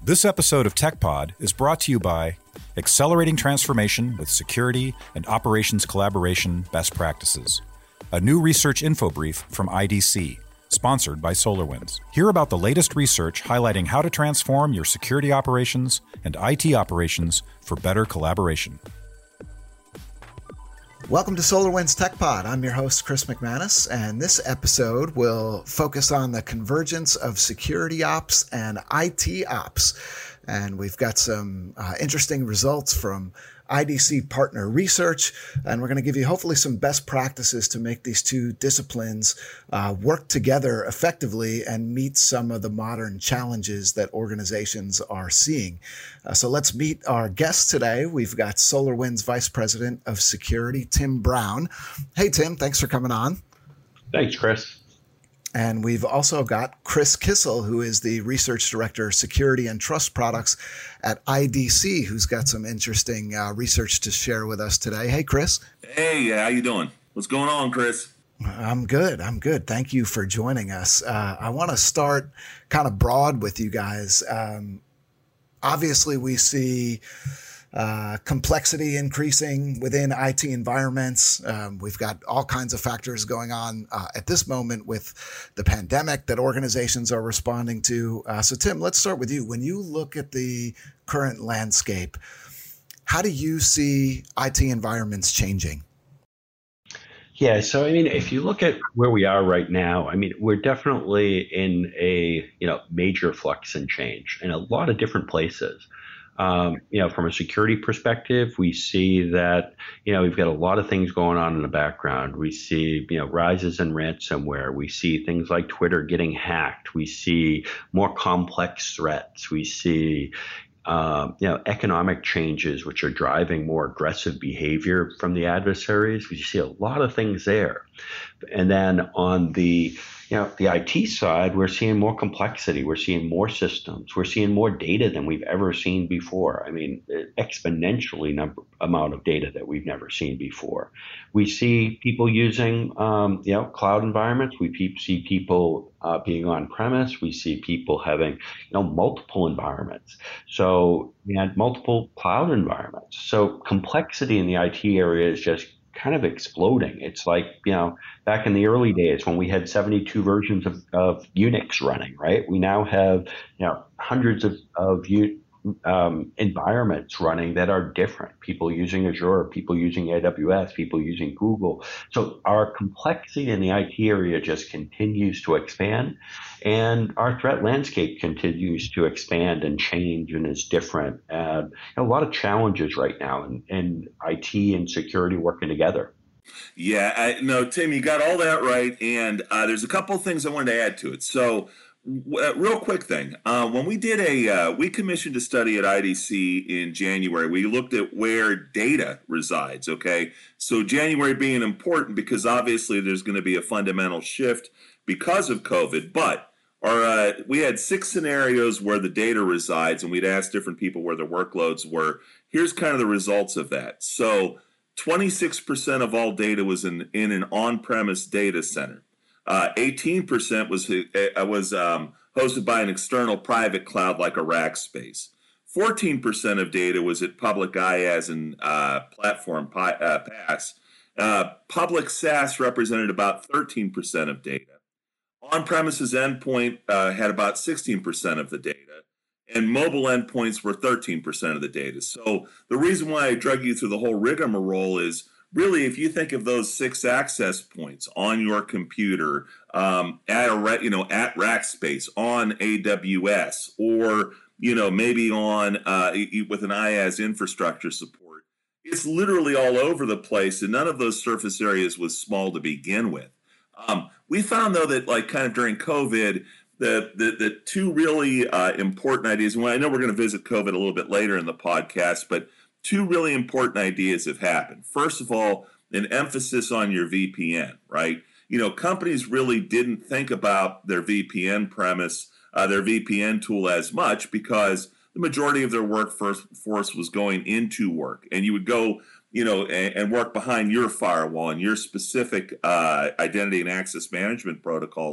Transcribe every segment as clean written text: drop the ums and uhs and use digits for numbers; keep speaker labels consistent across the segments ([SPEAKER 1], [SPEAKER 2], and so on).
[SPEAKER 1] This episode of TechPod is brought to you by Accelerating Transformation with Security and Operations Collaboration Best Practices, a new research info brief from IDC, sponsored by SolarWinds. Hear about the latest research highlighting how to transform your security operations and IT operations for better collaboration.
[SPEAKER 2] Welcome to SolarWinds TechPod. I'm your host, Chris McManus, and this episode will focus on the convergence of security ops and IT ops. And we've got some interesting results from IDC partner research, and we're going to give you hopefully some best practices to make these two disciplines work together effectively and meet some of the modern challenges that organizations are seeing. So let's meet our guests today. We've got SolarWinds Vice President of Security, Tim Brown. Hey, Tim, thanks for coming on.
[SPEAKER 3] Thanks, Chris.
[SPEAKER 2] And we've also got Chris Kissel, who is the Research Director, Security and Trust Products at IDC, who's got some interesting research to share with us today. Hey, Chris.
[SPEAKER 4] Hey, how you doing? What's going on, Chris?
[SPEAKER 2] I'm good. Thank you for joining us. I want to start kind of broad with you guys. Obviously, we see complexity increasing within IT environments. We've got all kinds of factors going on at this moment with the pandemic that organizations are responding to. So Tim, let's start with you. When you look at the current landscape, how do you see IT environments changing?
[SPEAKER 3] Yeah, so I mean, if you look at where we are right now, I mean, we're definitely in a major flux and change in a lot of different places. From a security perspective, we see that, we've got a lot of things going on in the background. We see, rises in ransomware. We see things like Twitter getting hacked. We see more complex threats. We see, economic changes, which are driving more aggressive behavior from the adversaries. We see a lot of things there. And then on the IT side, we're seeing more complexity. We're seeing more systems. We're seeing more data than we've ever seen before. I mean, exponentially amount of data that we've never seen before. We see people using, cloud environments. We see people being on premise. We see people having, multiple environments. So we had multiple cloud environments. So complexity in the IT area is just kind of exploding. It's like, back in the early days when we had 72 versions of Unix running, right? We now have, hundreds of environments running that are different. People using Azure, people using AWS, people using Google. So our complexity in the IT area just continues to expand, and our threat landscape continues to expand and change and is different. A lot of challenges right now in IT and security working together.
[SPEAKER 4] Yeah, Tim, you got all that right, and there's a couple of things I wanted to add to it. So, real quick thing, when we did we commissioned a study at IDC in January. We looked at where data resides, okay? So January being important because obviously there's going to be a fundamental shift because of COVID, but we had 6 scenarios where the data resides, and we'd asked different people where their workloads were. Here's kind of the results of that. So 26% of all data was in an on-premise data center. 18% was hosted by an external private cloud like a Rackspace. 14% of data was at public IaaS and platform PaaS. Public SaaS represented about 13% of data. On-premises endpoint had about 16% of the data. And mobile endpoints were 13% of the data. So the reason why I drug you through the whole rigmarole is really, if you think of those 6 access points on your computer, at Rackspace, on AWS, or maybe on with an IaaS infrastructure support, it's literally all over the place, and none of those surface areas was small to begin with. We found though that kind of during COVID, the two really important ideas. And I know we're going to visit COVID a little bit later in the podcast, but 2 really important ideas have happened. First of all, an emphasis on your VPN, right? Companies really didn't think about their VPN premise, their VPN tool as much because the majority of their workforce was going into work. And you would go, and work behind your firewall and your specific identity and access management protocols.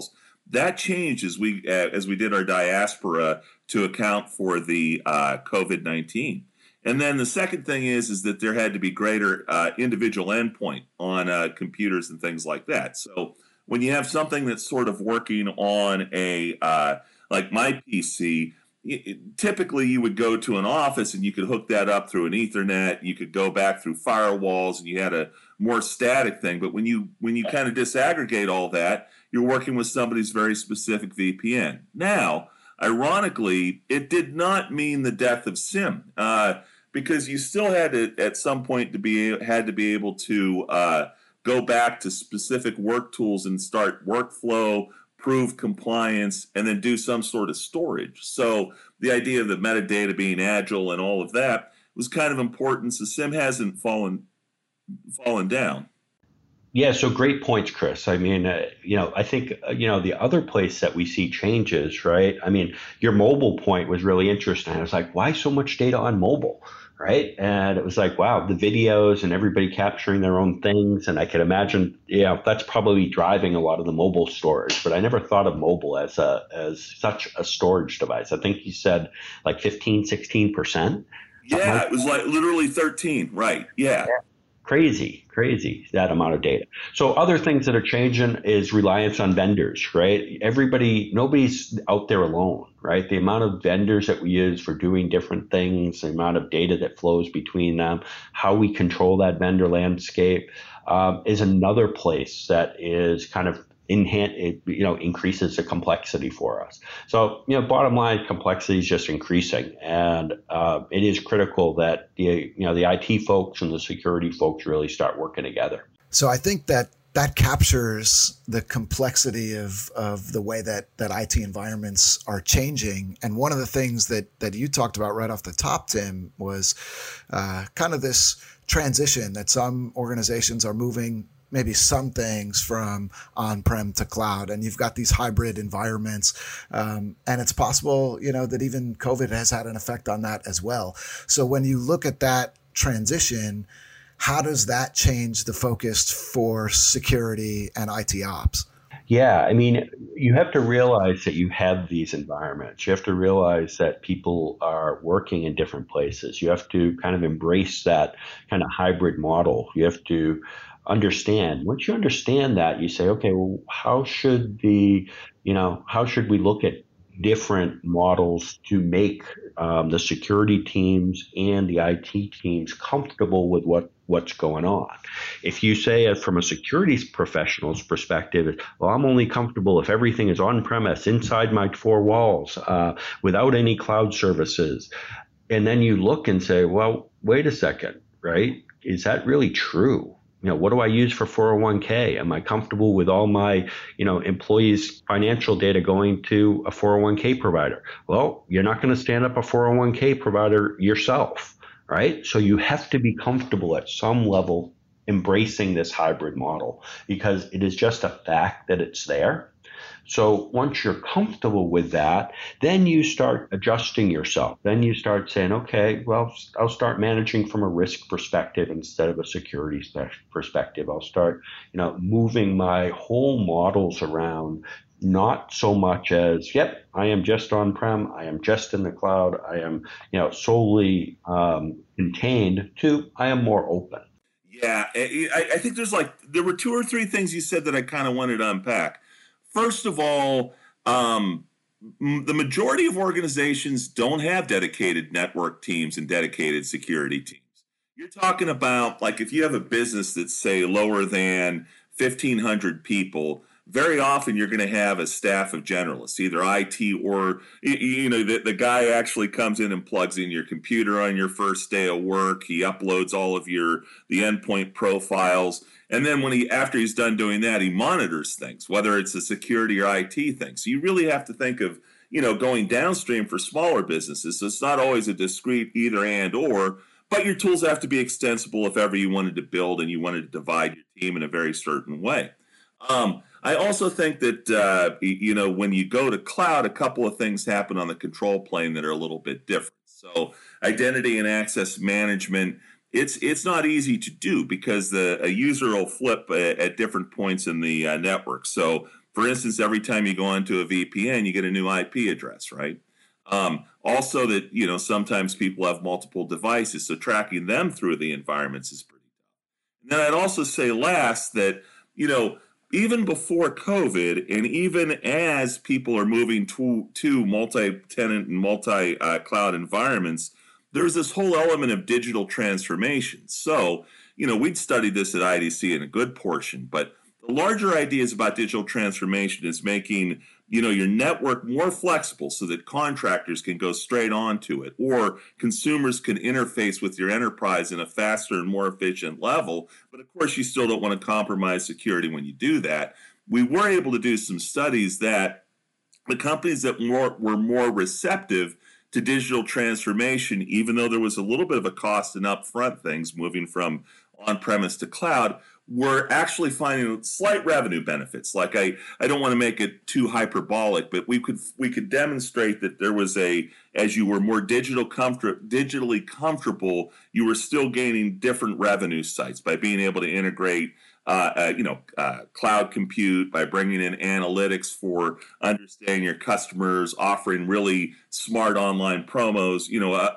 [SPEAKER 4] That changed as we did our diaspora to account for the COVID-19. And then the second thing is that there had to be greater individual endpoint on computers and things like that. So when you have something that's sort of working on a like my PC, typically you would go to an office and you could hook that up through an Ethernet. You could go back through firewalls, and you had a more static thing. But when you kind of disaggregate all that, you're working with somebody's very specific VPN. Now, ironically, it did not mean the death of SIM, because you still had to, at some point, to be able to go back to specific work tools and start workflow, prove compliance, and then do some sort of storage. So the idea of the metadata being agile and all of that was kind of important. So SIM hasn't fallen down.
[SPEAKER 3] Yeah, so great points, Chris. I mean, I think, the other place that we see changes, right? I mean, your mobile point was really interesting. I was like, why so much data on mobile, right? And it was like, wow, the videos and everybody capturing their own things. And I could imagine, that's probably driving a lot of the mobile storage. But I never thought of mobile as such a storage device. I think you said like 15, 16%.
[SPEAKER 4] Yeah, it was like literally 13, right? Yeah.
[SPEAKER 3] Crazy, that amount of data. So other things that are changing is reliance on vendors, right? Nobody's out there alone, right? The amount of vendors that we use for doing different things, the amount of data that flows between them, how we control that vendor landscape is another place that is kind of increases the complexity for us. So, bottom line, complexity is just increasing, and it is critical that the IT folks and the security folks really start working together.
[SPEAKER 2] So I think that captures the complexity of the way that IT environments are changing. And one of the things that you talked about right off the top, Tim, was kind of this transition that some organizations are moving maybe some things from on-prem to cloud, and you've got these hybrid environments. And it's possible, that even COVID has had an effect on that as well. So when you look at that transition, how does that change the focus for security and IT ops?
[SPEAKER 3] Yeah, I mean, you have to realize that you have these environments. You have to realize that people are working in different places. You have to kind of embrace that kind of hybrid model. You have to understand. Once you understand that, you say, okay, well, how should we look at different models to make the security teams and the IT teams comfortable with what's going on? If you say from a security professional's perspective, well, I'm only comfortable if everything is on premise inside my four walls without any cloud services. And then you look and say, well, wait a second, right? Is that really true? What do I use for 401k? Am I comfortable with all my, employees' financial data going to a 401k provider? Well, you're not going to stand up a 401k provider yourself, right? So you have to be comfortable at some level embracing this hybrid model, because it is just a fact that it's there. So once you're comfortable with that, then you start adjusting yourself. Then you start saying, okay, well, I'll start managing from a risk perspective instead of a security perspective. I'll start, moving my whole models around, not so much as, yep, I am just on-prem, I am just in the cloud, I am, solely contained, to I am more open.
[SPEAKER 4] Yeah, I think there were two or three things you said that I kind of wanted to unpack. First of all, the majority of organizations don't have dedicated network teams and dedicated security teams. You're talking about, like, if you have a business that's, say, lower than 1,500 people, very often you're going to have a staff of generalists, either IT or, the guy actually comes in and plugs in your computer on your first day of work. He uploads all of the endpoint profiles. And then after he's done doing that, he monitors things, whether it's a security or IT thing. So you really have to think of, going downstream for smaller businesses. So it's not always a discrete either and or, but your tools have to be extensible if ever you wanted to build and you wanted to divide your team in a very certain way. I also think that, when you go to cloud, a couple of things happen on the control plane that are a little bit different. So identity and access management, it's not easy to do because a user will flip at different points in the network. So For instance, every time you go onto a VPN, you get a new IP address, right? Also that, sometimes people have multiple devices, so tracking them through the environments is pretty tough. And then I'd also say last that, even before COVID and even as people are moving to multi-tenant and multi-cloud environments, there's this whole element of digital transformation. So, we'd studied this at IDC in a good portion, but the larger ideas about digital transformation is making, your network more flexible so that contractors can go straight onto it, or consumers can interface with your enterprise in a faster and more efficient level. But of course, you still don't want to compromise security when you do that. We were able to do some studies that the companies that were more receptive to digital transformation, even though there was a little bit of a cost and upfront things moving from on-premise to cloud, we're actually finding slight revenue benefits. Like I don't want to make it too hyperbolic, but we could demonstrate that there was as you were more digitally comfortable, you were still gaining different revenue sites by being able to integrate cloud compute, by bringing in analytics for understanding your customers, offering really smart online promos,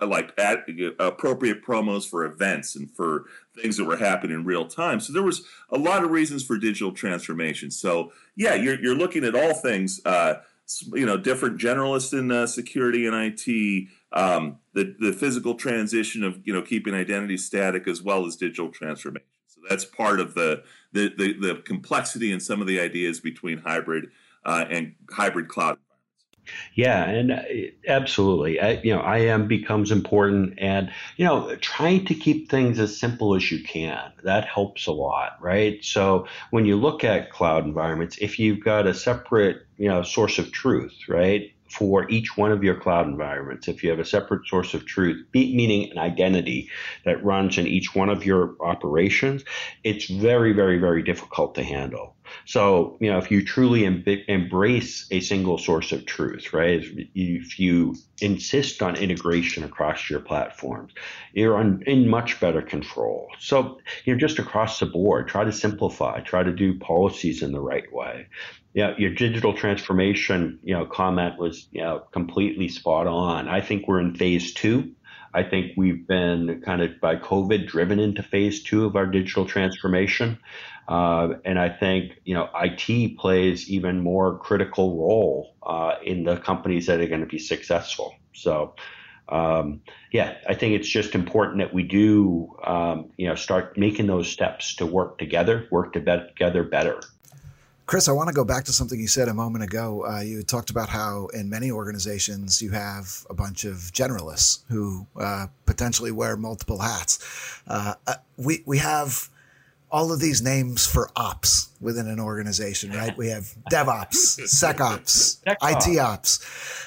[SPEAKER 4] appropriate promos for events and for things that were happening in real time. So there was a lot of reasons for digital transformation. So yeah, you're looking at all things, different generalists in security and IT, the physical transition of keeping identity static, as well as digital transformation. So that's part of the complexity and some of the ideas between hybrid and hybrid cloud.
[SPEAKER 3] Yeah, and absolutely. IAM becomes important, and trying to keep things as simple as you can, that helps a lot, right? So when you look at cloud environments, if you've got a separate source of truth, right, for each one of your cloud environments, if you have a separate source of truth, meaning an identity that runs in each one of your operations, it's very, very, very difficult to handle. So, if you truly embrace a single source of truth, right, if you insist on integration across your platforms, you're in much better control. So, just across the board, try to simplify, try to do policies in the right way. Yeah, your digital transformation, comment was, completely spot on. I think we're in phase 2. I think we've been kind of by COVID driven into phase 2 of our digital transformation. And I think, IT plays even more critical role in the companies that are going to be successful. So, I think it's just important that we do, start making those steps to work together better.
[SPEAKER 2] Chris, I want to go back to something you said a moment ago. You talked about how in many organizations you have a bunch of generalists who potentially wear multiple hats. We have all of these names for ops within an organization, right? We have DevOps, SecOps, IT ops.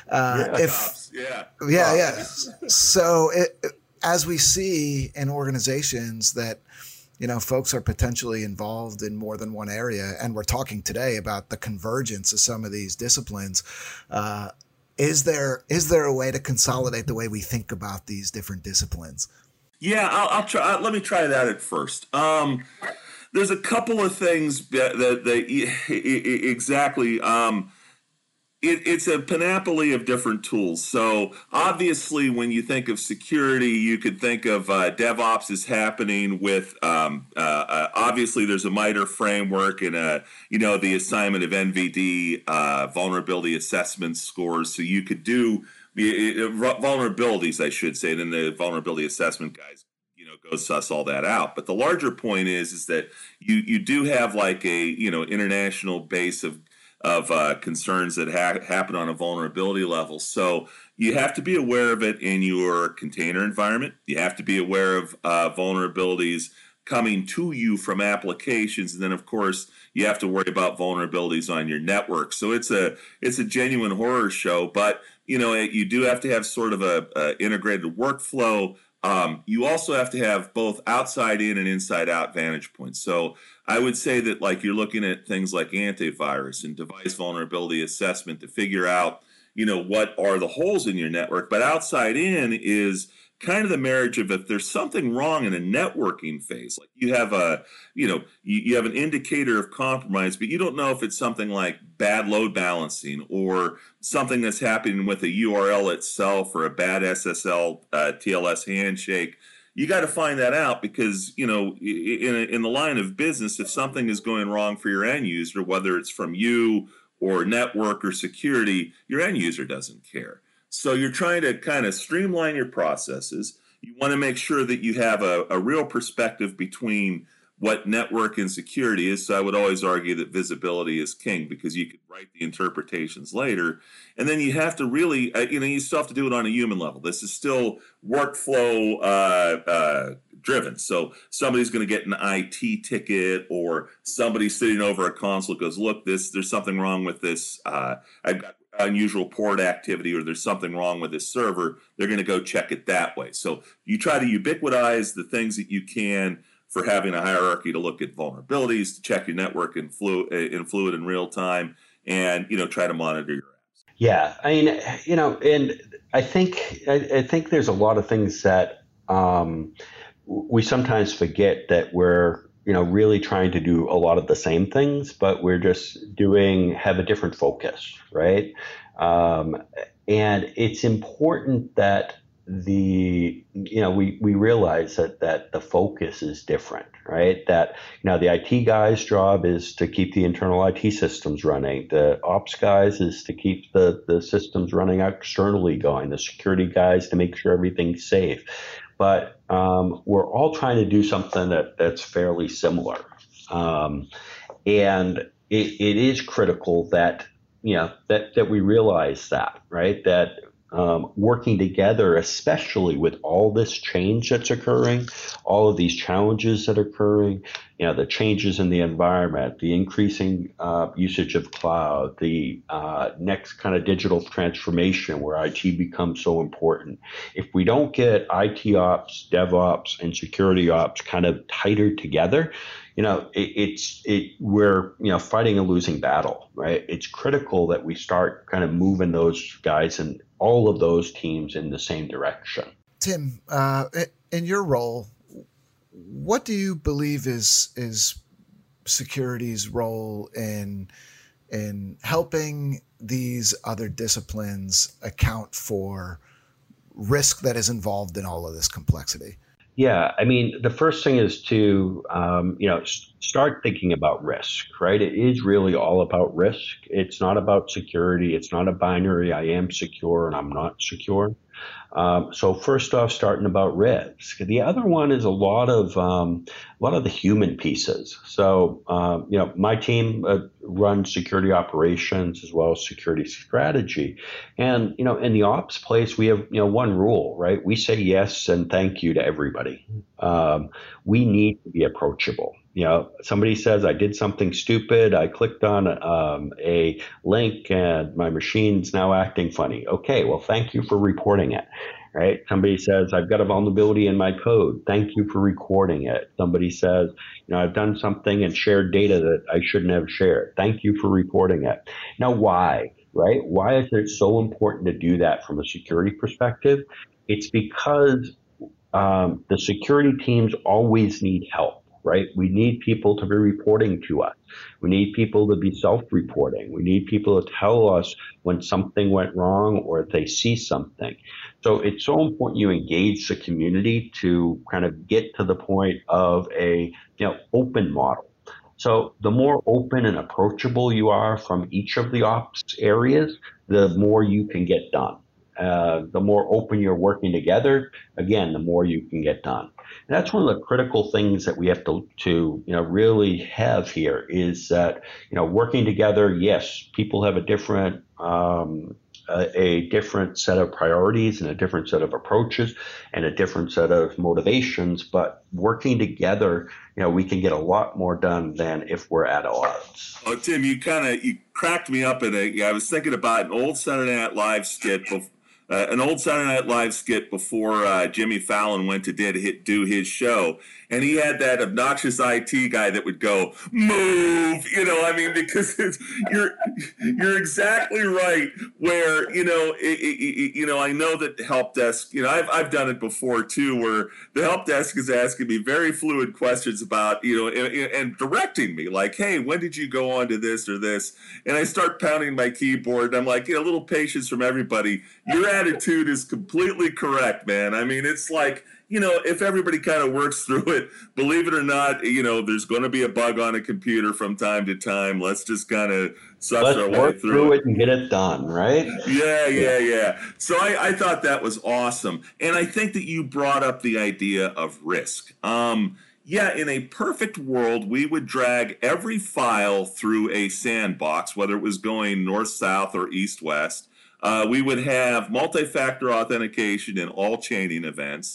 [SPEAKER 2] So as we see in organizations that folks are potentially involved in more than one area, and we're talking today about the convergence of some of these disciplines. Is there a way to consolidate the way we think about these different disciplines?
[SPEAKER 4] Yeah, I'll try. Let me try that at first. There's a couple of things that exactly. It's a panoply of different tools. So obviously, when you think of security, you could think of DevOps is happening with. Obviously, there's a MITRE framework and the assignment of NVD vulnerability assessment scores. So you could do vulnerabilities, I should say, and then the vulnerability assessment guys go suss all that out. But the larger point is that you do have like a international base of concerns that happen on a vulnerability level. So you have to be aware of it in your container environment. You have to be aware of vulnerabilities coming to you from applications, and then of course you have to worry about vulnerabilities on your network. So it's a genuine horror show, but you do have to have sort of a integrated workflow. You also have to have both outside in and inside out vantage points. So I would say that like you're looking at things like antivirus and device vulnerability assessment to figure out, what are the holes in your network. But outside in is kind of the marriage of if there's something wrong in a networking phase, like you have you have an indicator of compromise, but you don't know if it's something like bad load balancing or something that's happening with a URL itself or a bad SSL TLS handshake. You got to find that out because, in the line of business, if something is going wrong for your end user, whether it's from you or network or security, your end user doesn't care. So you're trying to kind of streamline your processes. You want to make sure that you have a real perspective between what network and security is. So I would always argue that visibility is king because you can write the interpretations later. And then you have to really, you still have to do it on a human level. This is still workflow driven. So somebody's going to get an IT ticket or somebody sitting over a console goes, look, there's something wrong with this. I've got unusual port activity or there's something wrong with this server. They're going to go check it that way. So you try to ubiquitize the things that you can for having a hierarchy to look at vulnerabilities, to check your network in fluid in real time, and try to monitor your apps.
[SPEAKER 3] Yeah, I mean, and I think there's a lot of things that we sometimes forget that we're really trying to do a lot of the same things, but we're just have a different focus, right? And it's important that we realize that the focus is different, right? That the IT guy's job is to keep the internal IT systems running. The ops guys is to keep the systems running externally going. The security guys to make sure everything's safe. But we're all trying to do something that's fairly similar, and it is critical that that we realize that, right? That working together, especially with all this change that's occurring, all of these challenges that are occurring, the changes in the environment, the increasing usage of cloud, the next kind of digital transformation where IT becomes so important. If we don't get IT ops, DevOps, and security ops kind of tighter together, we're fighting a losing battle, right? It's critical that we start kind of moving those guys and all of those teams in the same direction.
[SPEAKER 2] Tim, in your role, what do you believe is security's role in helping these other disciplines account for risk that is involved in all of this complexity?
[SPEAKER 3] Yeah, I mean, the first thing is to, start thinking about risk, right? It is really all about risk. It's not about security. It's not a binary. I am secure and I'm not secure. So first off, starting about risk. The other one is a lot of the human pieces. So, my team runs security operations as well as security strategy. And, in the ops place, we have, one rule, right? We say yes and thank you to everybody. We need to be approachable. Somebody says I did something stupid. I clicked on a link and my machine's now acting funny. Okay, well, thank you for reporting it. Right? Somebody says I've got a vulnerability in my code. Thank you for recording it. Somebody says, I've done something and shared data that I shouldn't have shared. Thank you for reporting it. Now, why? Right? Why is it so important to do that from a security perspective? It's because the security teams always need help. Right? We need people to be reporting to us. We need people to be self-reporting. We need people to tell us when something went wrong or if they see something. So it's so important you engage the community to kind of get to the point of a open model. So the more open and approachable you are from each of the ops areas, the more you can get done. The more open you're working together, again, the more you can get done. And that's one of the critical things that we have to really have here is that, working together, yes, people have a different set of priorities and a different set of approaches and a different set of motivations, but working together, we can get a lot more done than if we're at odds.
[SPEAKER 4] Oh, Tim, you cracked me up I was thinking about an old Saturday Night Live skit an old Saturday Night Live skit before Jimmy Fallon went to do his show. And he had that obnoxious IT guy that would go, move, because you're exactly right. Where, I know that the help desk, I've done it before too, where the help desk is asking me very fluid questions about, and directing me like, hey, when did you go on to this or this? And I start pounding my keyboard. And I'm like, a little patience from everybody. Your attitude is completely correct, man. I mean, it's like, if everybody kind of works through it, believe it or not, there's going to be a bug on a computer from time to time. Let's just kind of suss our way through it
[SPEAKER 3] and get it done, right?
[SPEAKER 4] Yeah. So I thought that was awesome. And I think that you brought up the idea of risk. In a perfect world, we would drag every file through a sandbox, whether it was going north-south or east-west. We would have multi-factor authentication in all chaining events.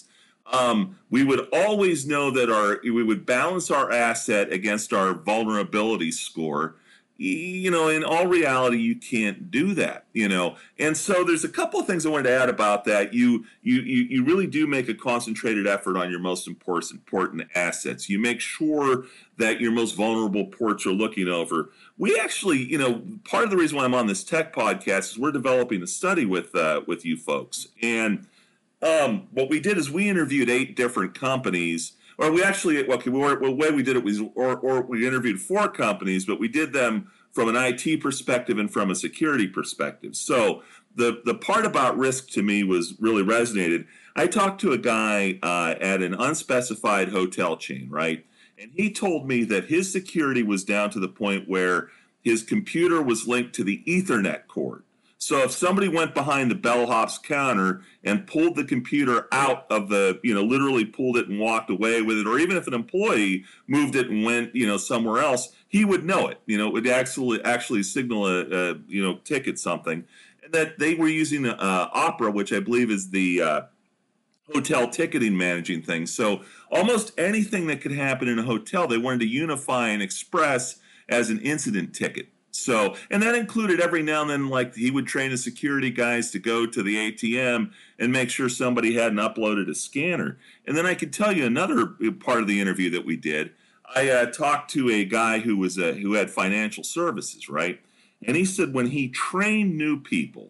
[SPEAKER 4] We would always know that we would balance our asset against our vulnerability score. In all reality, you can't do that, And so there's a couple of things I wanted to add about that. You really do make a concentrated effort on your most important assets. You make sure that your most vulnerable ports are looking over. We actually, part of the reason why I'm on this tech podcast is we're developing a study with you folks. And what we did is we interviewed 8 different companies. Or we actually, the way we did it was, or we interviewed 4 companies, but we did them from an IT perspective and from a security perspective. So the part about risk to me was really resonated. I talked to a guy at an unspecified hotel chain, right? And he told me that his security was down to the point where his computer was linked to the Ethernet cord. So if somebody went behind the bellhop's counter and pulled the computer out of the, literally pulled it and walked away with it, or even if an employee moved it and went, somewhere else, he would know it. It would actually signal a ticket something. And that they were using Opera, which I believe is the hotel ticketing managing thing. So almost anything that could happen in a hotel, they wanted to unify and express as an incident ticket. So, and that included every now and then, like he would train his security guys to go to the ATM and make sure somebody hadn't uploaded a scanner. And then I could tell you another part of the interview that we did. I talked to a guy who had financial services, right? And he said when he trained new people,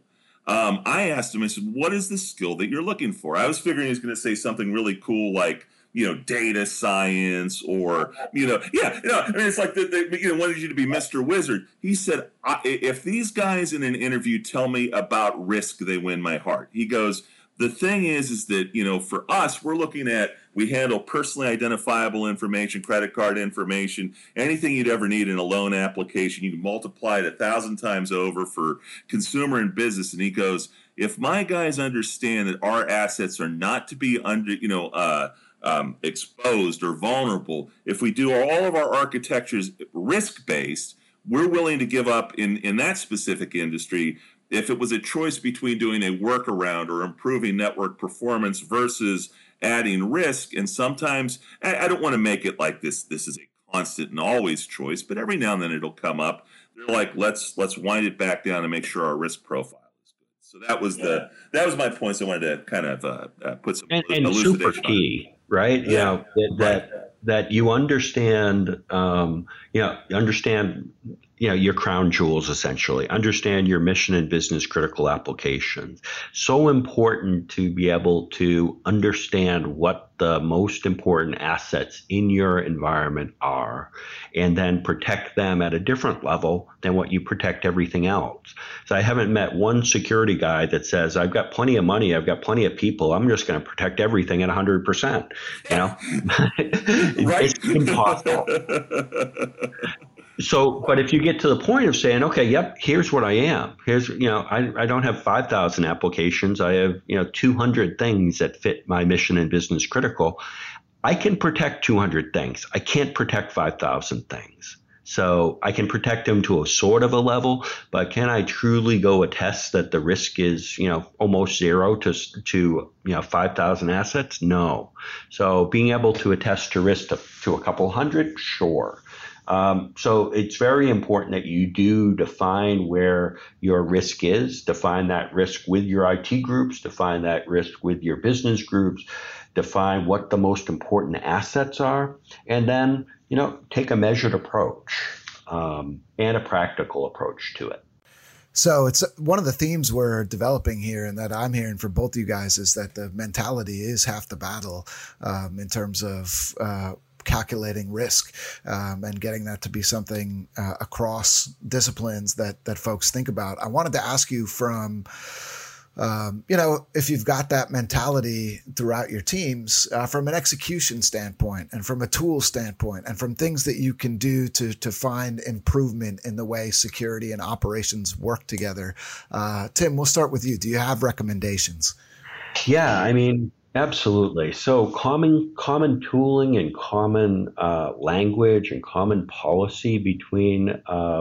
[SPEAKER 4] I asked him, I said, what is the skill that you're looking for? I was figuring he was going to say something really cool like, data science or, it's like they wanted you to be Mr. Wizard. He said, if these guys in an interview tell me about risk, they win my heart. He goes, the thing is that, for us, we're looking at, we handle personally identifiable information, credit card information, anything you'd ever need in a loan application. You can multiply it 1,000 times over for consumer and business. And he goes, if my guys understand that our assets are not to be exposed or vulnerable, if we do all of our architectures risk-based, we're willing to give up in that specific industry if it was a choice between doing a workaround or improving network performance versus adding risk. And sometimes, I don't want to make it like this is a constant and always choice, but every now and then it'll come up. They're like, let's wind it back down and make sure our risk profile is good. So that was my points. I wanted to kind of put some elucidation
[SPEAKER 3] super key. Right?
[SPEAKER 4] Yeah.
[SPEAKER 3] That you understand, your crown jewels, essentially. Understand your mission and business critical applications. So important to be able to understand what the most important assets in your environment are, and then protect them at a different level than what you protect everything else. So I haven't met one security guy that says, I've got plenty of money, I've got plenty of people, I'm just going to protect everything at 100%. It's impossible. So, but if you get to the point of saying, okay, yep, here's what I am. Here's, I don't have 5,000 applications. I have, 200 things that fit my mission and business critical. I can protect 200 things. I can't protect 5,000 things. So I can protect them to a sort of a level, but can I truly go attest that the risk is, almost zero to 5,000 assets? No. So being able to attest to risk to a couple hundred, sure. So it's very important that you do define where your risk is, define that risk with your IT groups, define that risk with your business groups, define what the most important assets are, and then, take a measured approach and a practical approach to it.
[SPEAKER 2] So it's one of the themes we're developing here, and that I'm hearing from both of you guys, is that the mentality is half the battle in terms of calculating risk and getting that to be something across disciplines that folks think about. I wanted to ask you from, if you've got that mentality throughout your teams, from an execution standpoint and from a tool standpoint and from things that you can do to find improvement in the way security and operations work together. Tim, we'll start with you. Do you have recommendations?
[SPEAKER 3] Yeah, absolutely. So common tooling and common language and common policy between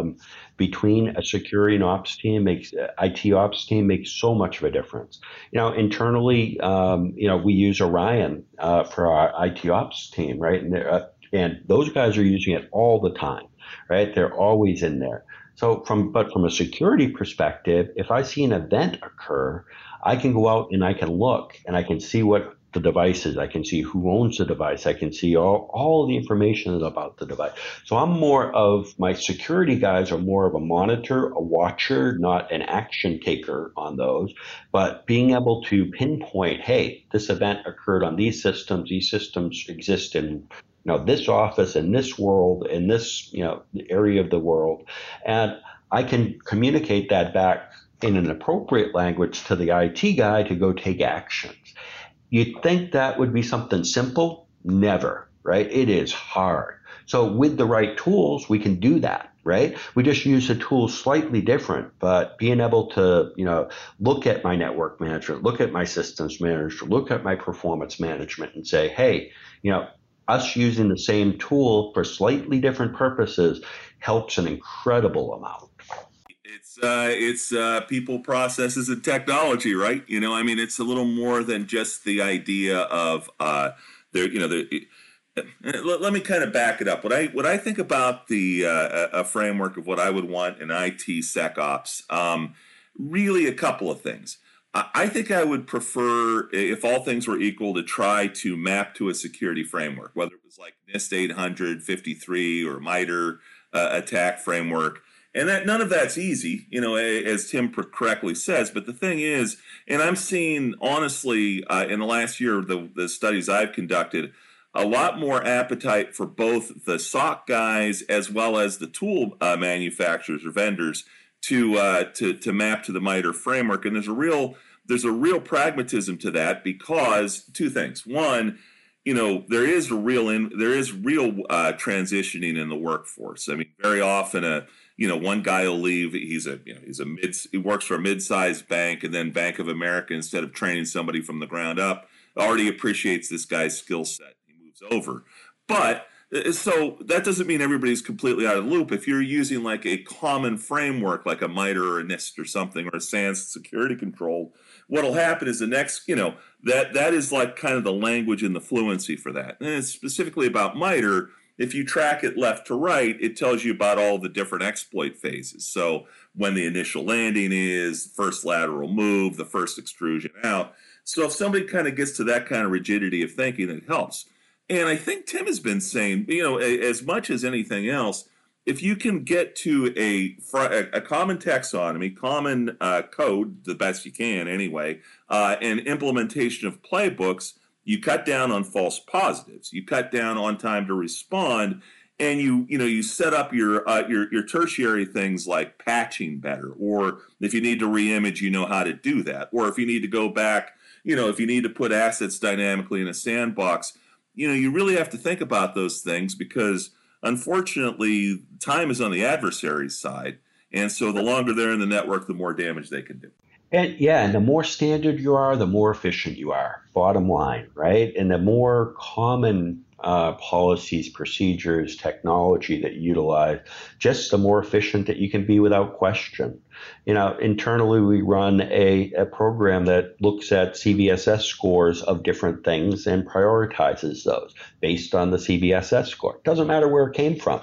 [SPEAKER 3] a security and ops team IT ops team makes so much of a difference. Internally, we use Orion for our IT ops team, right? And those guys are using it all the time, right? They're always in there. So from a security perspective, if I see an event occur, I can go out and I can look and I can see what the device is. I can see who owns the device. I can see all the information about the device. So my security guys are more of a monitor, a watcher, not an action taker on those, but being able to pinpoint, hey, this event occurred on these systems. These systems exist in this office, in this world, in this area of the world, and I can communicate that back in an appropriate language to the IT guy to go take actions. You'd think that would be something simple? Never, right? It is hard. So with the right tools, we can do that, right? We just use the tools slightly different, but being able to, look at my network management, look at my systems manager, look at my performance management and say, hey, us using the same tool for slightly different purposes helps an incredible amount.
[SPEAKER 4] It's people, processes, and technology, right? It's a little more than just the idea of let me kind of back it up. What I think about a framework of what I would want in IT SecOps, really a couple of things. I think I would prefer, if all things were equal, to try to map to a security framework, whether it was like NIST 853 or MITRE attack framework. And that none of that's easy, as Tim correctly says. But the thing is, and I'm seeing, honestly, in the last year, the studies I've conducted, a lot more appetite for both the SOC guys as well as the tool manufacturers or vendors to map to the MITRE framework. And there's a real pragmatism to that, because two things. One, there is real transitioning in the workforce. Very often one guy will leave. He works for a mid-sized bank, and then Bank of America, instead of training somebody from the ground up, already appreciates this guy's skill set. He moves over. But so that doesn't mean everybody's completely out of the loop. If you're using like a common framework, like a MITRE or a NIST or something, or a SANS security control, what'll happen is the next, that is like kind of the language and the fluency for that. And it's specifically about MITRE. If you track it left to right, it tells you about all the different exploit phases. So when the initial landing is, first lateral move, the first extrusion out. So if somebody kind of gets to that kind of rigidity of thinking, it helps. And I think Tim has been saying, as much as anything else, if you can get to a common taxonomy, common code, the best you can anyway, and implementation of playbooks, you cut down on false positives. You cut down on time to respond, and you set up your tertiary things like patching better, or if you need to reimage, how to do that, or if you need to go back, if you need to put assets dynamically in a sandbox, you really have to think about those things, because unfortunately, time is on the adversary's side, and so the longer they're in the network, the more damage they can do.
[SPEAKER 3] And the more standard you are, the more efficient you are, bottom line, right? And the more common policies, procedures, technology that you utilize, just the more efficient that you can be without question. Internally, we run a program that looks at CVSS scores of different things and prioritizes those based on the CVSS score. Doesn't matter where it came from.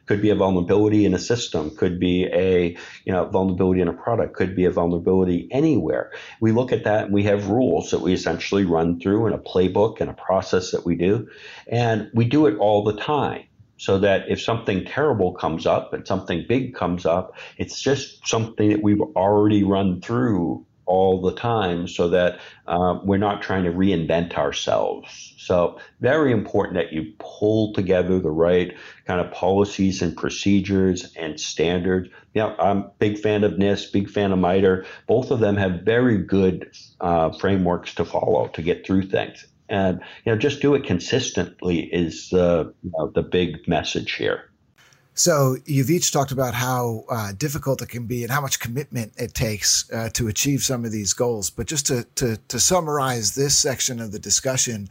[SPEAKER 3] Could be a vulnerability in a system, could be a vulnerability in a product, could be a vulnerability anywhere. We look at that and we have rules that we essentially run through in a playbook and a process that we do. And we do it all the time so that if something terrible comes up and something big comes up, it's just something that we've already run through all the time so that we're not trying to reinvent ourselves. So very important that you pull together the right kind of policies and procedures and standards. I'm a big fan of NIST, big fan of MITRE. Both of them have very good frameworks to follow to get through things. And just do it consistently is the big message here.
[SPEAKER 2] So you've each talked about how difficult it can be and how much commitment it takes to achieve some of these goals. But just to summarize this section of the discussion,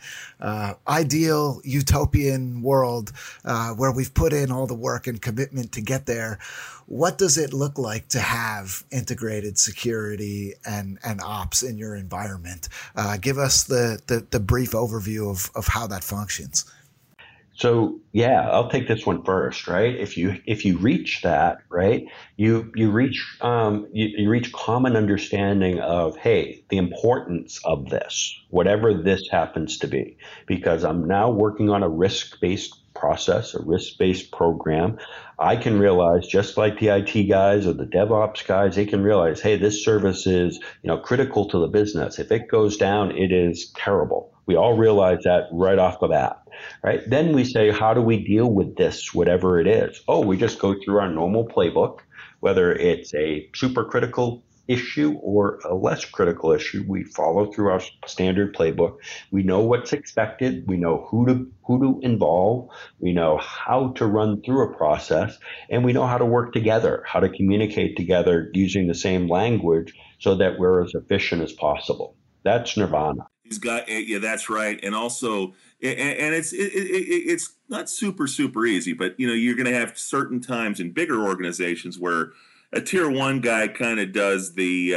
[SPEAKER 2] ideal utopian world where we've put in all the work and commitment to get there. What does it look like to have integrated security and ops in your environment? Give us the brief overview of how that functions.
[SPEAKER 3] So I'll take this one first, right? If you reach that, right, you reach common understanding of, hey, the importance of this, whatever this happens to be, because I'm now working on a risk-based process, a risk-based program. I can realize, just like the IT guys or the DevOps guys, they can realize, hey, this service is critical to the business. If it goes down, it is terrible. We all realize that right off the bat. Right? Then we say, how do we deal with this, whatever it is? We just go through our normal playbook, whether it's a super critical issue or a less critical issue. We follow through our standard playbook. We know what's expected. We know who to involve. We know how to run through a process, and we know how to work together, how to communicate together using the same language so that we're as efficient as possible. That's Nirvana.
[SPEAKER 4] That's right. And also, and it's not super easy, but you're going to have certain times in bigger organizations where a tier one guy kind of does the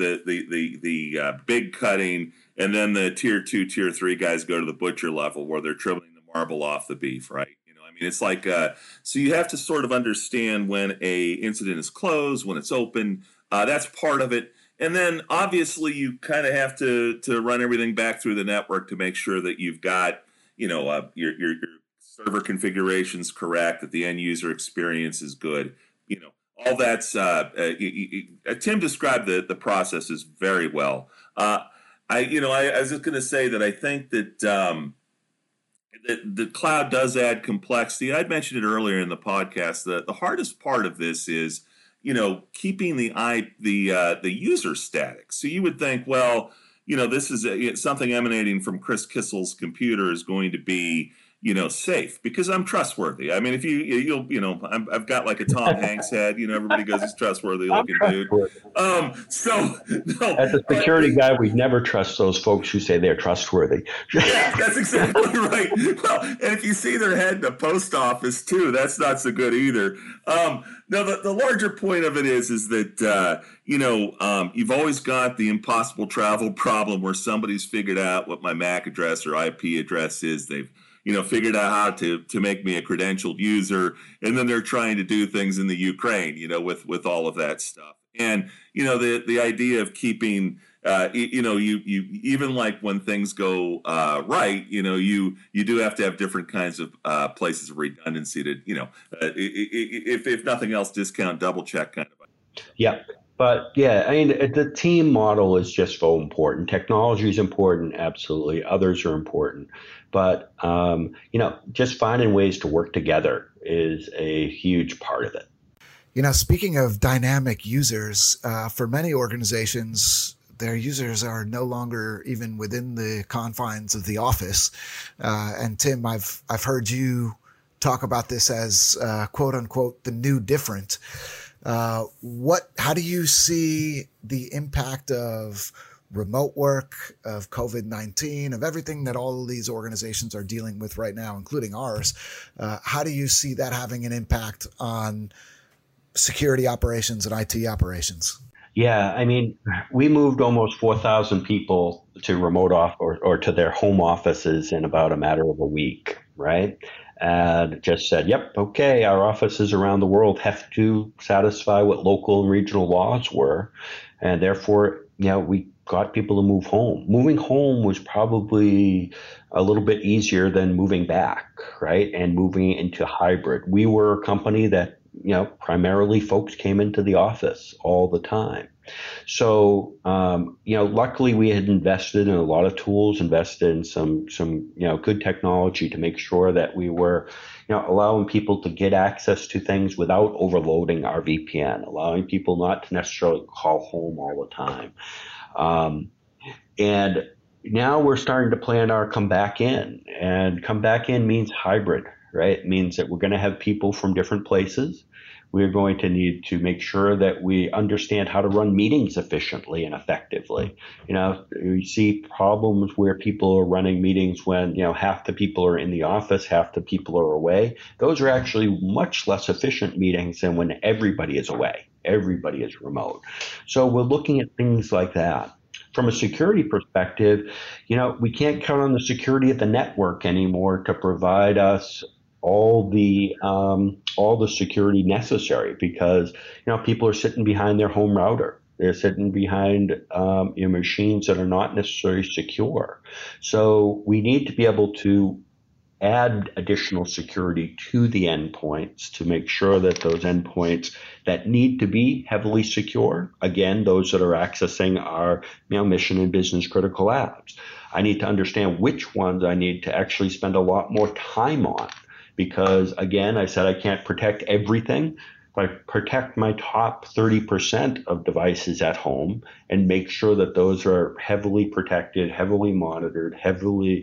[SPEAKER 4] big cutting, and then the tier two, tier three guys go to the butcher level where they're trimming the marble off the beef, right? It's like so you have to sort of understand when a incident is closed, when it's open. That's part of it. And then obviously you kind of have to run everything back through the network to make sure that you've got, your server configurations correct, that the end user experience is good. All that's Tim described the processes very well. I was just going to say that I think that the cloud does add complexity. I'd mentioned it earlier in the podcast. The hardest part of this is keeping the user static. So you would think, well, this is something emanating from Chris Kissel's computer is going to be, safe because I'm trustworthy. I mean, if I've got like a Tom Hanks head. Everybody goes, he's trustworthy looking dude.
[SPEAKER 3] As a security guy, we never trust those folks who say they're trustworthy.
[SPEAKER 4] Yeah, that's exactly right. Well, and if you see their head in the post office too, that's not so good either. No, the larger point of it is that you've always got the impossible travel problem where somebody's figured out what my MAC address or IP address is. They've figured out how to make me a credentialed user, and then they're trying to do things in the Ukraine, with all of that stuff. And the idea of keeping, you even like when things go right, you do have to have different kinds of places of redundancy to, if nothing else, discount, double check kind of.
[SPEAKER 3] Yeah. But the team model is just so important. Technology is important, absolutely. Others are important, but just finding ways to work together is a huge part of it.
[SPEAKER 2] Speaking of dynamic users, for many organizations, their users are no longer even within the confines of the office. And Tim, I've heard you talk about this as quote unquote the new different. How do you see the impact of remote work, of COVID-19, of everything that all of these organizations are dealing with right now, including ours? How do you see that having an impact on security operations and IT operations?
[SPEAKER 3] Yeah, we moved almost 4,000 people to remote or to their home offices in about a matter of a week, right? and just said, yep, okay, our offices around the world have to satisfy what local and regional laws were. And therefore, we got people to move home. Moving home was probably a little bit easier than moving back, right? And moving into hybrid. We were a company that, primarily folks came into the office all the time. So, luckily we had invested in a lot of tools, invested in some good technology to make sure that we were, allowing people to get access to things without overloading our VPN, allowing people not to necessarily call home all the time. And now we're starting to plan our come back in, and come back in means hybrid, right? It means that we're going to have people from different places. We're going to need to make sure that we understand how to run meetings efficiently and effectively. We see problems where people are running meetings when, half the people are in the office, half the people are away. Those are actually much less efficient meetings than when everybody is away, everybody is remote. So we're looking at things like that. From a security perspective, we can't count on the security of the network anymore to provide us all the security necessary, because people are sitting behind their home router. They're sitting behind machines that are not necessarily secure. So we need to be able to add additional security to the endpoints to make sure that those endpoints that need to be heavily secure, again, those that are accessing our mission and business critical apps, I need to understand which ones I need to actually spend a lot more time on. Because, again, I said I can't protect everything, but I protect my top 30% of devices at home and make sure that those are heavily protected, heavily monitored, heavily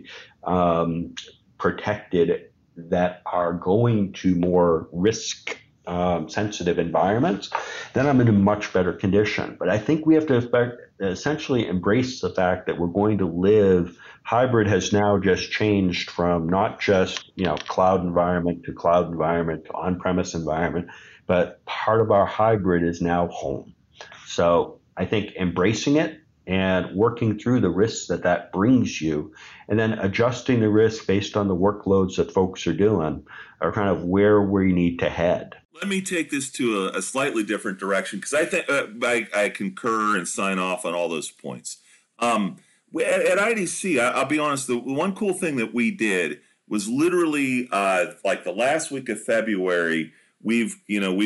[SPEAKER 3] protected, that are going to more risk sensitive environments, then I'm in a much better condition. But I think we have to essentially embrace the fact that we're going to live. Hybrid has now just changed from not just cloud environment to on-premise environment, but part of our hybrid is now home. So I think embracing it and working through the risks that brings you, and then adjusting the risk based on the workloads that folks are doing, are kind of where we need to head.
[SPEAKER 4] Let me take this to a slightly different direction, because I think I concur and sign off on all those points. At IDC, I'll be honest, the one cool thing that we did was literally like the last week of February. We've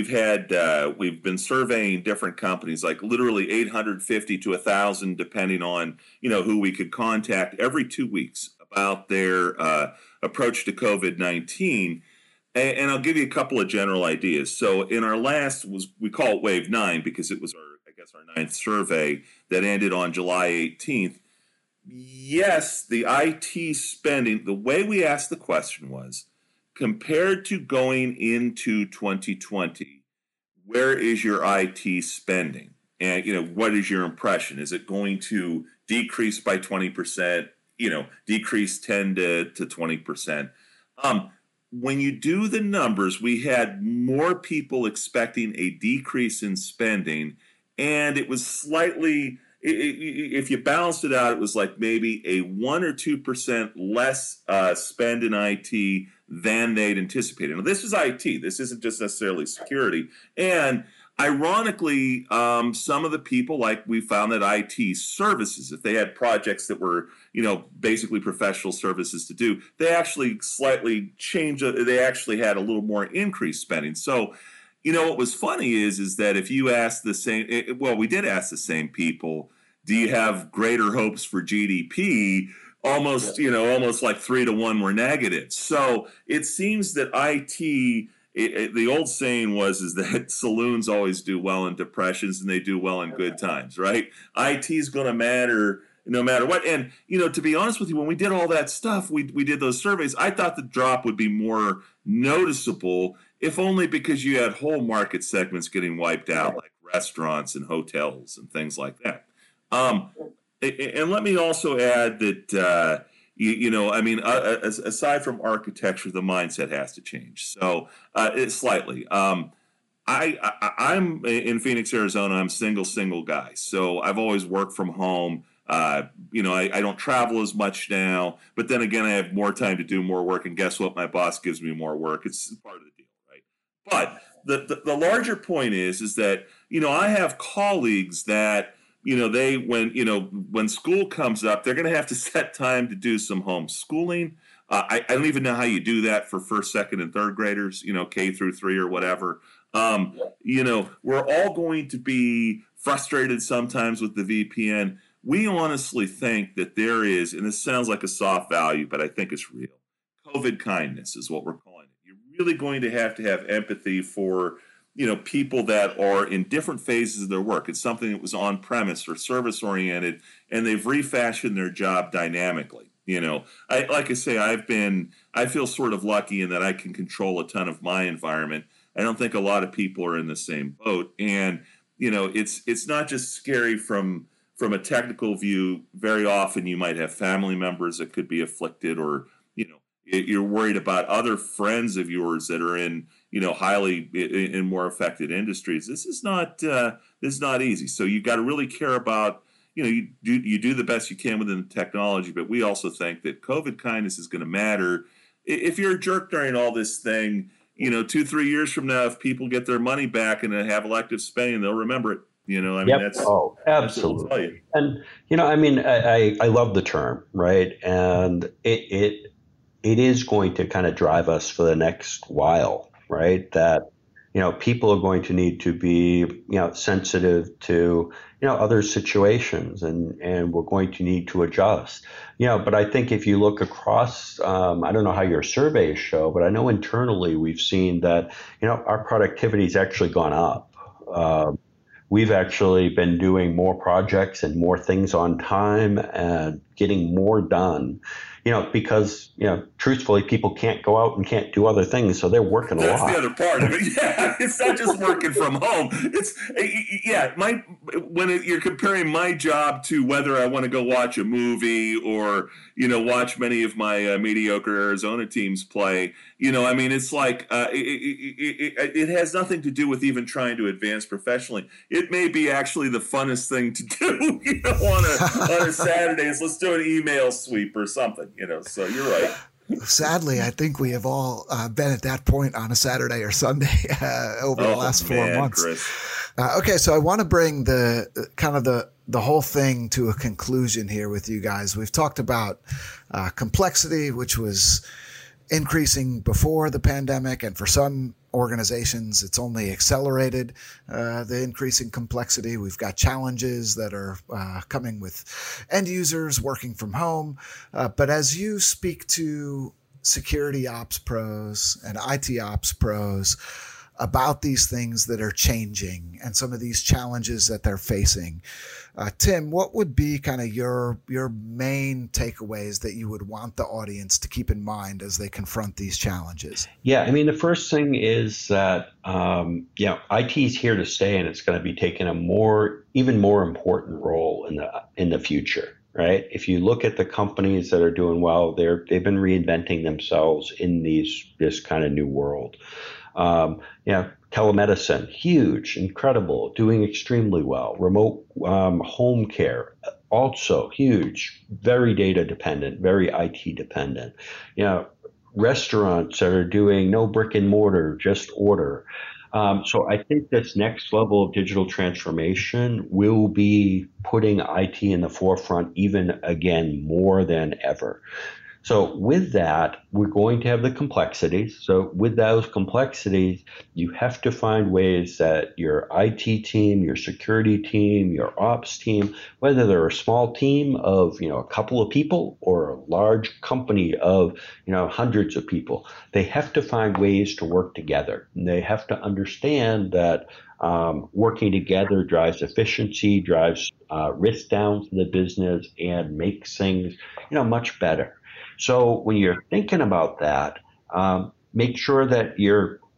[SPEAKER 4] been surveying different companies, like literally 850 to 1,000, depending on who we could contact, every 2 weeks about their approach to COVID-19. And I'll give you a couple of general ideas. So in our last, we call it Wave 9 because it was our ninth survey that ended on July 18th. Yes, the IT spending, the way we asked the question was, compared to going into 2020, where is your IT spending? And, what is your impression? Is it going to decrease by 20%, decrease 10 to 20%? When you do the numbers, we had more people expecting a decrease in spending, and it was slightly, if you balanced it out, it was like maybe a 1 or 2% less spend in IT than they'd anticipated. Now, this is IT. This isn't just necessarily security. And ironically, some of the people, like we found that IT services, if they had projects that were, basically professional services to do, they actually slightly changed. They actually had a little more increased spending. So, what was funny is that if you ask the same, we did ask the same people, do you have greater hopes for GDP? Almost like 3 to 1 were negative. So it seems that IT. The old saying is that saloons always do well in depressions and they do well in good times, right? IT is going to matter no matter what. And, to be honest with you, when we did all that stuff, we did those surveys, I thought the drop would be more noticeable, if only because you had whole market segments getting wiped out, like restaurants and hotels and things like that. And let me also add that, aside from architecture, the mindset has to change. So slightly. I'm in Phoenix, Arizona. I'm single guy. So I've always worked from home. I don't travel as much now, but then again, I have more time to do more work. And guess what? My boss gives me more work. It's part of the deal, right? But the larger point is that, I have colleagues that, when school comes up, they're going to have to set time to do some homeschooling. I don't even know how you do that for first, second, and third graders, K through 3 or whatever. We're all going to be frustrated sometimes with the VPN. We honestly think that there is, and this sounds like a soft value, but I think it's real. COVID kindness is what we're calling it. You're really going to have empathy for, people that are in different phases of their work. It's something that was on premise or service oriented, and they've refashioned their job dynamically. I feel sort of lucky in that I can control a ton of my environment. I don't think a lot of people are in the same boat. And, it's not just scary from a technical view. Very often you might have family members that could be afflicted, or, you're worried about other friends of yours that are in, highly in more affected industries. This is not easy. So you got to really care about, you do the best you can within the technology, but we also think that COVID kindness is going to matter. If you're a jerk during all this thing, 2-3 years from now, if people get their money back and have elective spending, they'll remember it.
[SPEAKER 3] That's absolutely. And I love the term, right? And it is going to kind of drive us for the next while, right? That people are going to need to be sensitive to other situations, and we're going to need to adjust. But I think if you look across, I don't know how your surveys show, but I know internally we've seen that our productivity has actually gone up. We've actually been doing more projects and more things on time and getting more done, because, truthfully, people can't go out and can't do other things. So they're working a lot.
[SPEAKER 4] That's the other part of it. Yeah. It's not just working from home. You're comparing my job to whether I want to go watch a movie or, watch many of my mediocre Arizona teams play, it's like, it has nothing to do with even trying to advance professionally. It may be actually the funnest thing to do, on a Saturday is let's do an email sweep or something, so you're right.
[SPEAKER 2] Sadly, I think we have all been at that point on a Saturday or Sunday over the last 4 months. Okay, so I want to bring the whole thing to a conclusion here with you guys. We've talked about complexity, which was increasing before the pandemic, and for some organizations, it's only accelerated the increasing complexity. We've got challenges that are coming with end users working from home. But as you speak to security ops pros and IT ops pros about these things that are changing and some of these challenges that they're facing, Tim, what would be kind of your main takeaways that you would want the audience to keep in mind as they confront these challenges?
[SPEAKER 3] Yeah, the first thing is that IT is here to stay, and it's going to be taking even more important role in the future. Right? If you look at the companies that are doing well, they've been reinventing themselves in this kind of new world. Telemedicine, huge, incredible, doing extremely well. Remote home care, also huge, very data dependent, very IT dependent. Restaurants that are doing no brick and mortar, just order. So I think this next level of digital transformation will be putting IT in the forefront even again more than ever. So with that, we're going to have the complexities. So with those complexities, you have to find ways that your IT team, your security team, your ops team, whether they're a small team of, a couple of people or a large company of, hundreds of people, they have to find ways to work together. And they have to understand that working together drives efficiency, drives risk down for the business, and makes things, much better. So when you're thinking about that, make sure that you're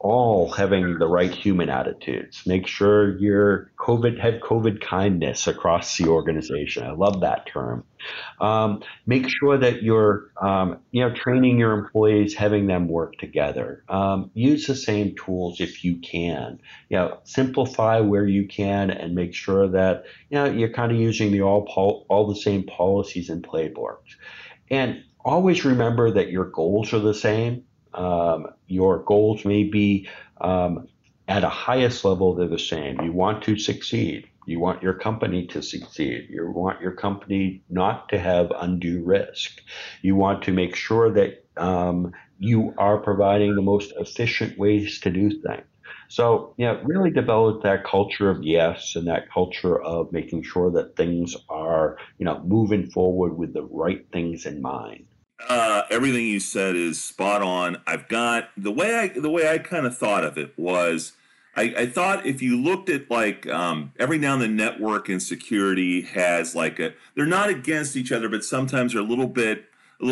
[SPEAKER 3] all having the right human attitudes. Make sure have COVID kindness across the organization. I love that term. Make sure that you're, training your employees, having them work together. Use the same tools if you can. Simplify where you can, and make sure that you're kind of using all the same policies and playbooks. And always remember that your goals are the same. Your goals may be at a highest level, they're the same. You want to succeed. You want your company to succeed. You want your company not to have undue risk. You want to make sure that you are providing the most efficient ways to do things. So, really develop that culture of yes, and that culture of making sure that things are, moving forward with the right things in mind.
[SPEAKER 4] Everything you said is spot on. I've got the way I kind of thought of it was, I thought if you looked at every now and then network and security has they're not against each other, but sometimes they're a little bit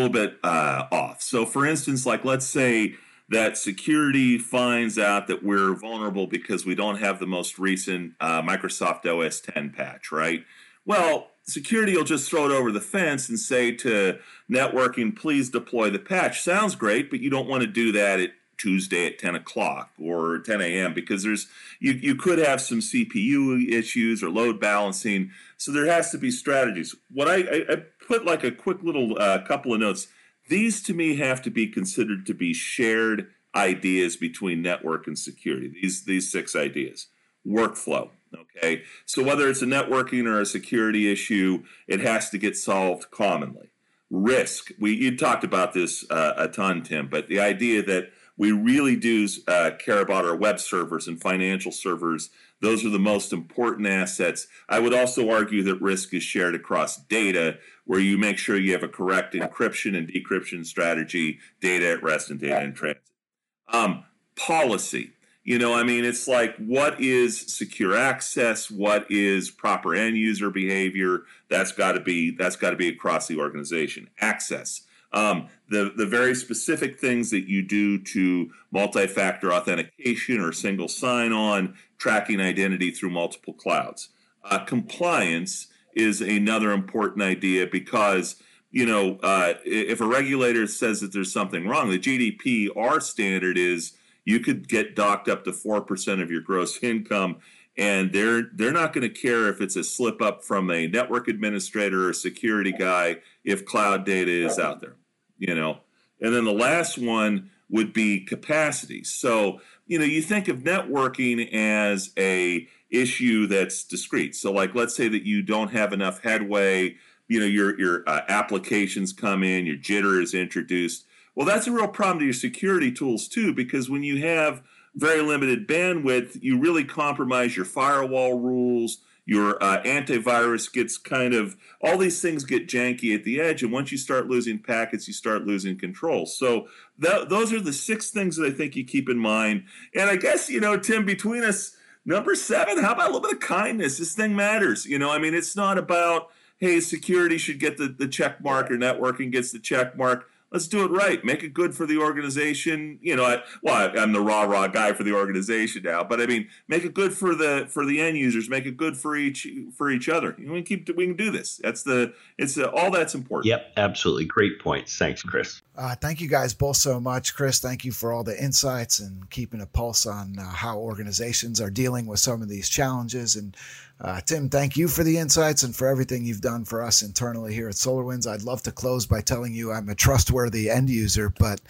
[SPEAKER 4] off. So for instance, let's say that security finds out that we're vulnerable because we don't have the most recent Microsoft OS 10 patch, right? Well, security will just throw it over the fence and say to networking, please deploy the patch. Sounds great, but you don't want to do that at Tuesday at 10 o'clock or 10 a.m. because you could have some CPU issues or load balancing. So there has to be strategies. What I put a quick little couple of notes. These to me have to be considered to be shared ideas between network and security. These 6 ideas. Workflow. Okay, so whether it's a networking or a security issue, it has to get solved commonly. Risk. You talked about this a ton, Tim, but the idea that we really do care about our web servers and financial servers. Those are the most important assets. I would also argue that risk is shared across data, where you make sure you have a correct encryption and decryption strategy, data at rest and data in transit. Policy. It's what is secure access? What is proper end user behavior? That's got to be across the organization. Access. The very specific things that you do to multi-factor authentication or single sign-on, tracking identity through multiple clouds. Compliance is another important idea because, if a regulator says that there's something wrong, the GDPR standard is you could get docked up to 4% of your gross income, and they're not going to care if it's a slip up from a network administrator or a security guy if cloud data is out there, And then the last one would be capacity. So, you think of networking as a issue that's discrete. So let's say that you don't have enough headway, your applications come in, your jitter is introduced. Well, that's a real problem to your security tools too, because when you have very limited bandwidth, you really compromise your firewall rules, your antivirus gets all these things get janky at the edge, and once you start losing packets, you start losing control. So those are the 6 things that I think you keep in mind. And I guess, Tim, between us, number 7, how about a little bit of kindness? This thing matters. It's not about, hey, security should get the check mark or networking gets the check mark. Let's do it right. Make it good for the organization. I'm the rah guy for the organization now, but make it good for the end users. Make it good for each other. We can do this. All that's important.
[SPEAKER 3] Yep, absolutely. Great points. Thanks, Chris.
[SPEAKER 2] Thank you guys both so much. Chris, thank you for all the insights and keeping a pulse on how organizations are dealing with some of these challenges. And Tim, thank you for the insights and for everything you've done for us internally here at SolarWinds. I'd love to close by telling you I'm a trustworthy end user, but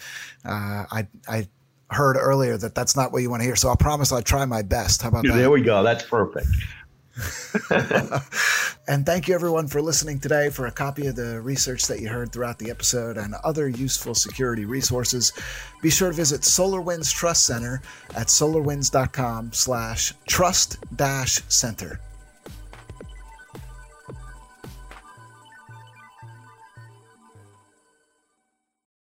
[SPEAKER 2] I heard earlier that that's not what you want to hear. So I'll promise I'll try my best. How about that?
[SPEAKER 3] There we go. That's perfect.
[SPEAKER 2] And thank you everyone for listening today. For a copy of the research that you heard throughout the episode and other useful security resources, be sure to visit SolarWinds Trust Center at solarwinds.com/trust-center.